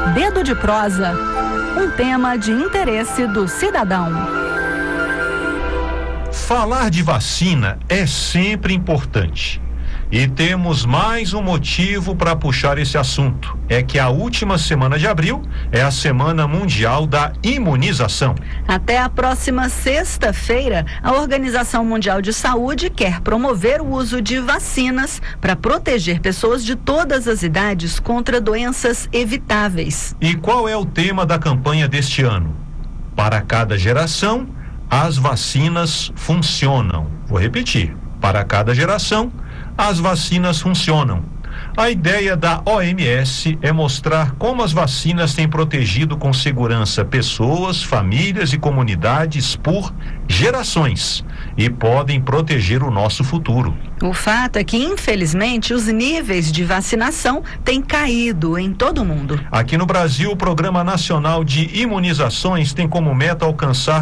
Dedo de prosa, um tema de interesse do cidadão. Falar de vacina é sempre importante. E temos mais um motivo para puxar esse assunto. É que a última semana de abril é a Semana Mundial da Imunização. Até a próxima sexta-feira, a Organização Mundial de Saúde quer promover o uso de vacinas para proteger pessoas de todas as idades contra doenças evitáveis. E qual é o tema da campanha deste ano? Para cada geração, as vacinas funcionam. Vou repetir. Para cada geração, as vacinas funcionam. A ideia da OMS é mostrar como as vacinas têm protegido com segurança pessoas, famílias e comunidades por gerações e podem proteger o nosso futuro. O fato é que, infelizmente, os níveis de vacinação têm caído em todo o mundo. Aqui no Brasil, o Programa Nacional de Imunizações tem como meta alcançar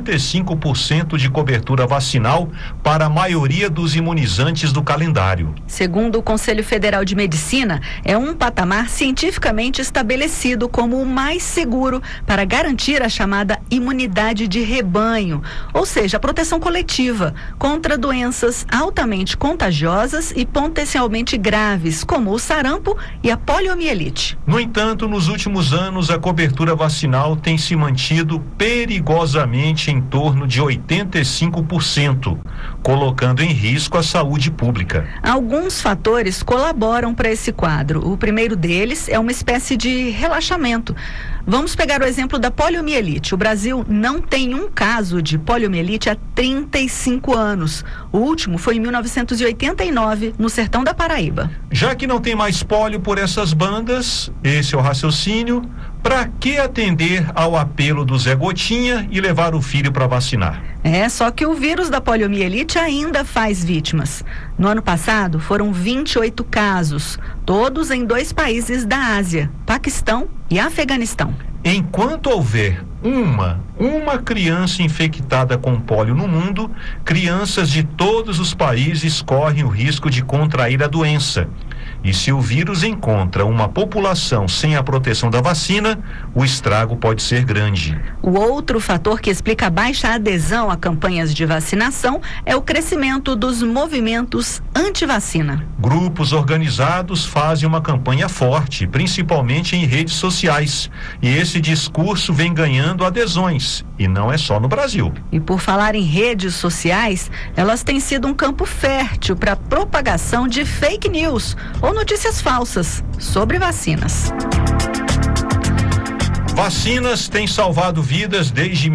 95% de cobertura vacinal para a maioria dos imunizantes do calendário. Segundo o Conselho Federal de Medicina, é um patamar cientificamente estabelecido como o mais seguro para garantir a chamada imunidade de rebanho, ou seja, a proteção coletiva contra doenças altamente contagiosas e potencialmente graves, como o sarampo e a poliomielite. No entanto, nos últimos anos, a cobertura vacinal tem se mantido perigosamente em torno de 85%, colocando em risco a saúde pública. Alguns fatores colaboram para esse quadro. O primeiro deles é uma espécie de relaxamento. Vamos pegar o exemplo da poliomielite. O Brasil não tem um caso de poliomielite há 35 anos. O último foi em 1989, no sertão da Paraíba. Já que não tem mais polio por essas bandas, esse é o raciocínio, para que atender ao apelo do Zé Gotinha e levar o filho para vacinar? Só que o vírus da poliomielite ainda faz vítimas. No ano passado, foram 28 casos, todos em 2 países da Ásia, Paquistão e Afeganistão. Enquanto houver uma criança infectada com pólio no mundo, crianças de todos os países correm o risco de contrair a doença. E se o vírus encontra uma população sem a proteção da vacina, o estrago pode ser grande. O outro fator que explica a baixa adesão a campanhas de vacinação é o crescimento dos movimentos anti-vacina. Grupos organizados fazem uma campanha forte, principalmente em redes sociais. E esse discurso vem ganhando adesões, e não é só no Brasil. E por falar em redes sociais, elas têm sido um campo fértil para a propagação de fake news ou notícias falsas sobre vacinas. Vacinas têm salvado vidas desde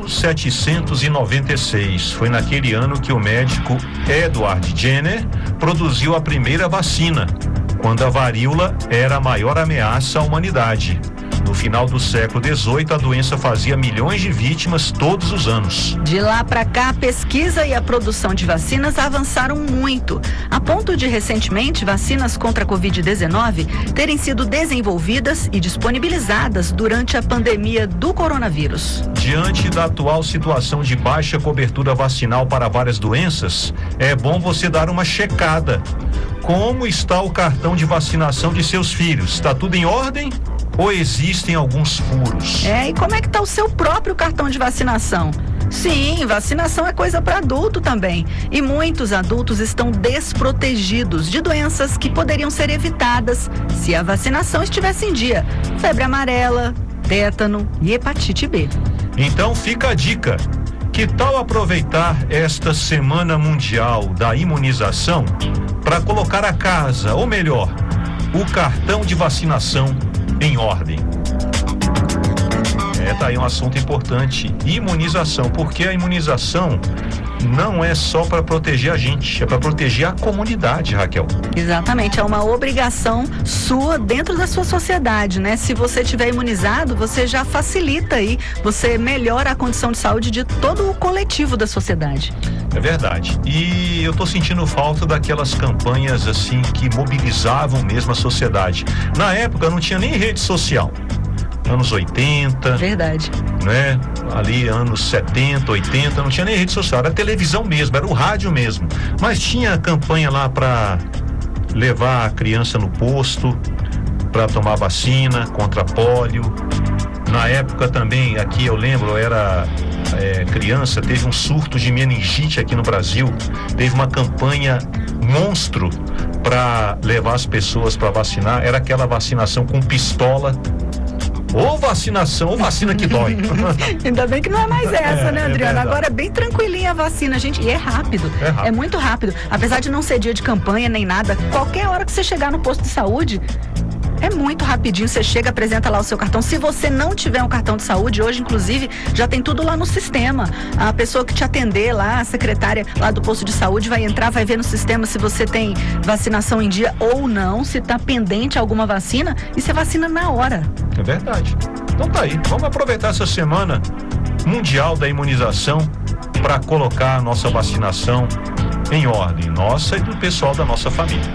1796. Foi naquele ano que o médico Edward Jenner produziu a primeira vacina, quando a varíola era a maior ameaça à humanidade. No final do século XVIII, a doença fazia milhões de vítimas todos os anos. De lá para cá, a pesquisa e a produção de vacinas avançaram muito, a ponto de, recentemente, vacinas contra a Covid-19 terem sido desenvolvidas e disponibilizadas durante a pandemia do coronavírus. Diante da atual situação de baixa cobertura vacinal para várias doenças, é bom você dar uma checada. Como está o cartão de vacinação de seus filhos? Está tudo em ordem? Ou existem alguns furos? E como é que está o seu próprio cartão de vacinação? Sim, vacinação é coisa para adulto também. E muitos adultos estão desprotegidos de doenças que poderiam ser evitadas se a vacinação estivesse em dia. Febre amarela, tétano e hepatite B. Então fica a dica. Que tal aproveitar esta Semana Mundial da Imunização para colocar a casa, ou melhor, o cartão de vacinação em ordem? Tá aí um assunto importante, imunização, porque a imunização não é só para proteger a gente, é para proteger a comunidade, Raquel. Exatamente, é uma obrigação sua dentro da sua sociedade, né? Se você estiver imunizado, você já facilita aí, você melhora a condição de saúde de todo o coletivo da sociedade. É verdade. E eu tô sentindo falta daquelas campanhas assim que mobilizavam mesmo a sociedade. Na época não tinha nem rede social. Anos 80. Verdade. Né? Ali anos 70, 80, não tinha nem rede social, era televisão mesmo, era o rádio mesmo. Mas tinha campanha lá para levar a criança no posto, para tomar vacina contra pólio. Na época também, aqui eu lembro, eu era criança, teve um surto de meningite aqui no Brasil. Teve uma campanha monstro para levar as pessoas para vacinar. Era aquela vacinação com pistola. Ou vacinação, ou vacina que dói. Ainda bem que não é mais essa, né, Adriano? Agora é bem tranquilinha a vacina, gente. E é rápido. É muito rápido. Apesar de não ser dia de campanha nem nada, qualquer hora que você chegar no posto de saúde, é muito rapidinho, você chega, apresenta lá o seu cartão. Se você não tiver um cartão de saúde, hoje, inclusive, já tem tudo lá no sistema. A pessoa que te atender lá, a secretária lá do posto de saúde, vai entrar, vai ver no sistema se você tem vacinação em dia ou não, se está pendente alguma vacina, e você vacina na hora. É verdade. Então tá aí, vamos aproveitar essa semana mundial da imunização para colocar a nossa vacinação em ordem, nossa e do pessoal da nossa família.